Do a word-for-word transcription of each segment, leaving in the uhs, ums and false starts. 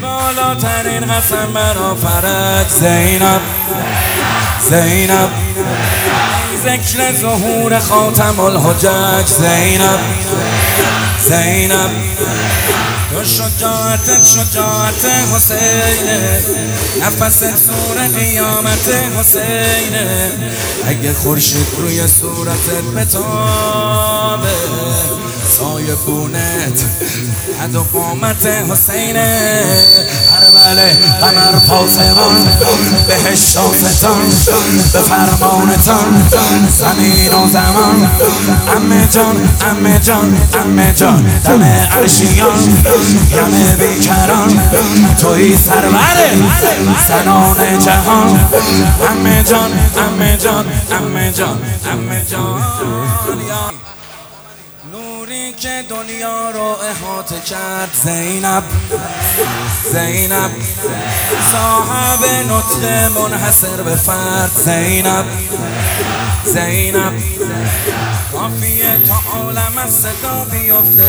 بالاترین قسم برا فرج زینب زینب ذکر ظهور خاتم الحجج زینب زینب تو شجاعت شجاعت حسینه، نفس سور قیامت حسینه. اگه خورشید روی صورتت بتابه، سایه بونت حد و قامت حسینه. هربله قمر پاسبان بهش شافتان، به فرمانتان زمین و زمان. عمه جان عمه جان عمه جان دم عرشیان، یم بیکران توی سرور زنان جهان. عمه جان عمه جان عمه جان عمه جان، نوری که دنیا رو احاطه کرد زینب زینب، صاحب نطق منحصر به فرد زینب زینب. کافیه تا عالم از صدا بیفته،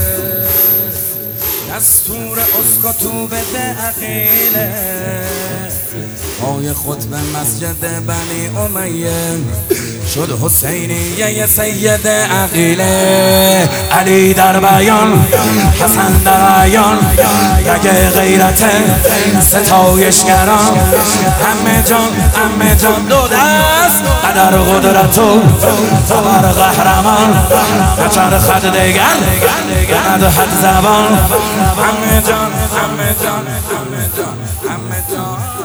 دستور اسکتو بده عقیله. پای خطبه مسجد بنی امیه شد حسینیه سید عقیله. علی در بیان حسن در عیان، رگ غیرت ستایشگران. عمه جان عمه جان دو دست قدر قدرتو خبر قهرمان. نچرخد دگر ندهد زبان. عمه جان عمه جان عمه جان عمه جان